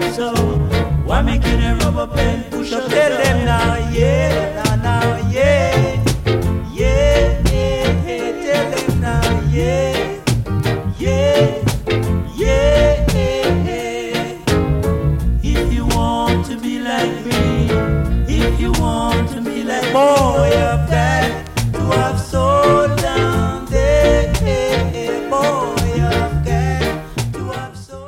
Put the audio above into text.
up so? Why making a rubber band push up? Tell them now, yeah, now, yeah, yeah, yeah, yeah. Tell them now, yeah, yeah, yeah, yeah. If you want to be like me, if you want to be like boy, you've got to have soul down there, boy, you've got to have soul.